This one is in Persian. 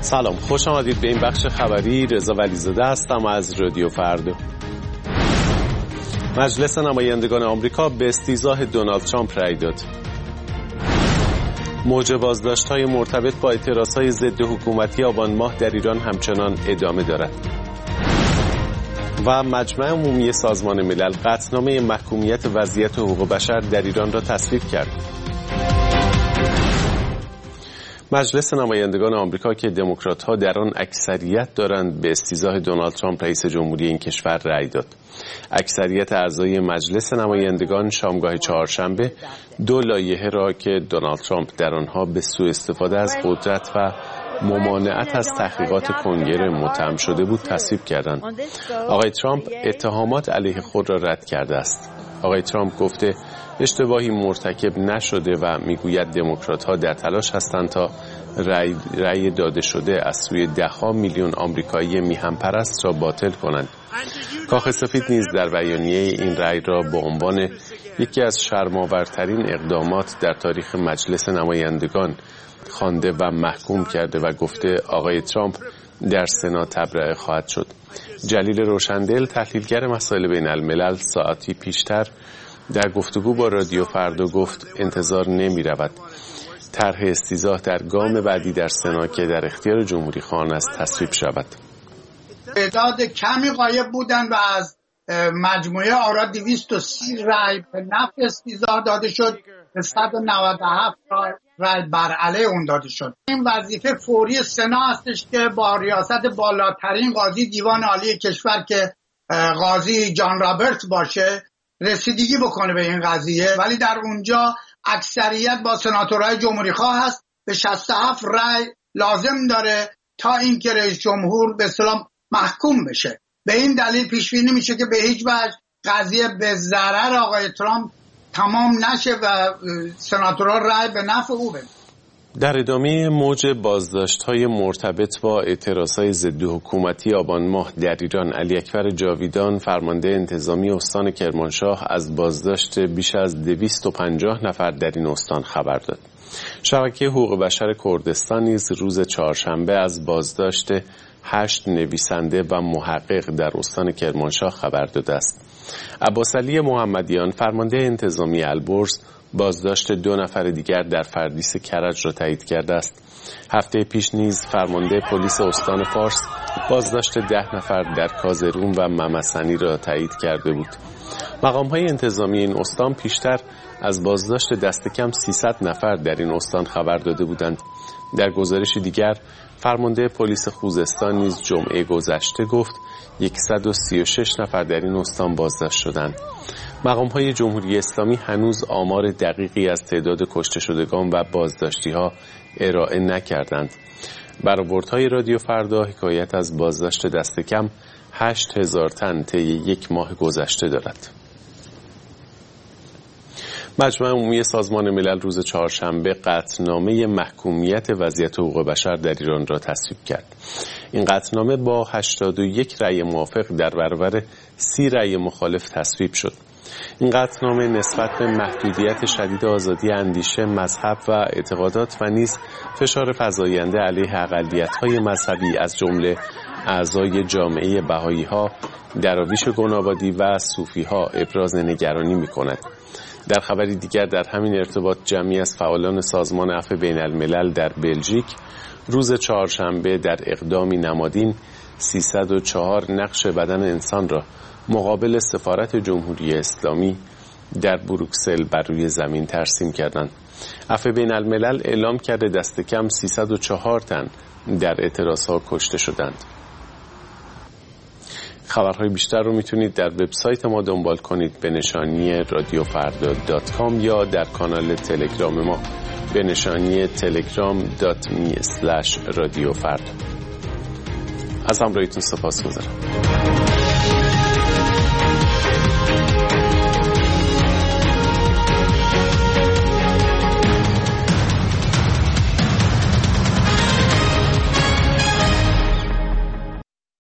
سلام، خوش آمدید به این بخش خبری. رضا ولیزاده هستم از رادیو فردا. مجلس نمایندگان آمریکا به استیضاح دونالد ترامپ رأی داد. موج بازداشت‌های مرتبط با اعتراضهای ضد حکومتی آبان ماه در ایران همچنان ادامه دارد. و مجمع عمومی سازمان ملل قطعنامه محکومیت وضعیت حقوق بشر در ایران را تصویب کرد. مجلس نمایندگان آمریکا که دموکرات‌ها در آن اکثریت دارند به استیضاح دونالد ترامپ رئیس جمهوری این کشور رأی داد. اکثریت اعضای مجلس نمایندگان شامگاه چهارشنبه دو لایحه را که دونالد ترامپ در آنها به سوء استفاده از قدرت و ممانعت از تحقیقات کنگره متهم شده بود تصویب کردند. آقای ترامپ اتهامات علیه خود را رد کرده است. آقای ترامپ گفته اشتباهی مرتکب نشده و میگوید دموکرات‌ها در تلاش هستند تا رأی داده شده از سوی ده‌ها میلیون آمریکایی میهم پرست را باطل کنند. کاخ سفید نیز در بیانیه این رأی را به عنوان یکی از شرم‌آورترین اقدامات در تاریخ مجلس نمایندگان خوانده و محکوم کرده و گفته آقای ترامپ در سنا تبرئه خواهد شد. جلیل روشندل، تحلیلگر مسائل بین الملل، ساعتی پیشتر در گفتگو با رادیو فردا گفت انتظار نمی رود طرح استیضاح در گام بعدی در سنا که در اختیار جمهوری خواهان است تصویب شود. تعداد کمی غایب بودند و از مجموعه آرا 230 رای به نفع استیضاح داده شد، 197 رای بر علیه اون داده شد. این وظیفه فوری سنا هستش که با ریاست بالاترین قاضی دیوان عالی کشور که قاضی جان رابرتس باشه رسیدگی بکنه به این قضیه، ولی در اونجا اکثریت با سناتورهای جمهوری خواه هست. به 67 رای لازم داره تا اینکه رئیس جمهور به اصطلاح محکوم بشه. به این دلیل پیش بینی میشه که به هیچ وجه قضیه به ضرر آقای ترامپ تمام نشه و سناتورها رای به نفع او بدن. در ادامه موج بازداشت‌های مرتبط با اعتراضهای ضد حکومتی آبان ماه در ایران، علی اکبر جاویدان، فرمانده انتظامی استان کرمانشاه، از بازداشت بیش از 250 نفر در این استان خبر داد. شبکه حقوق بشر کردستان نیز روز چهارشنبه از بازداشت 8 نویسنده و محقق در استان کرمانشاه خبر داده است. عباسعلی محمدیان، فرمانده انتظامی البرز، بازداشت 2 نفر دیگر در فردیس کرج را تایید کرده است. هفته پیش نیز فرمانده پلیس استان فارس بازداشت 10 نفر در کازرون و ممسنی را تایید کرده بود. مقام‌های انتظامی این استان پیشتر از بازداشت دست کم 300 نفر در این استان خبر داده بودند. در گزارش دیگر فرمانده پلیس خوزستان نیز جمعه گذشته گفت 136 نفر در این استان بازداشت شدند. مقام‌های جمهوری اسلامی هنوز آمار دقیقی از تعداد کشته شدگان و بازداشتی‌ها ارائه نکردند. برآوردهای رادیو فردا حکایت از بازداشت دست کم 8000 تن طی یک ماه گذشته دارد. مجمع عمومی سازمان ملل روز چهارشنبه قطعنامه محکومیت وضعیت حقوق بشر در ایران را تصویب کرد. این قطعنامه با 81 رأی موافق در برابر 30 رأی مخالف تصویب شد. این قطعنامه نسبت به محدودیت شدید آزادی اندیشه، مذهب و اعتقادات و نیز فشار فزاینده علیه اقلیت‌های مذهبی از جمله اعضای جامعه بهائی‌ها، دراویش گنابادی و صوفی‌ها ابراز نگرانی می‌کند. در خبری دیگر در همین ارتباط جمعی از فعالان سازمان عفو بین الملل در بلژیک روز چهارشنبه در اقدامی نمادین 304 نقش بدن انسان را مقابل سفارت جمهوری اسلامی در بروکسل بر روی زمین ترسیم کردند. عفو بین الملل اعلام کرده دست کم 304 تن در اعتراضها کشته شدند. خبرهای بیشتر رو میتونید در وبسایت ما دنبال کنید به نشانی radiofarda.com یا در کانال تلگرام ما به نشانی telegram.me/radiofarda. از همراهیتون سپاسگزارم.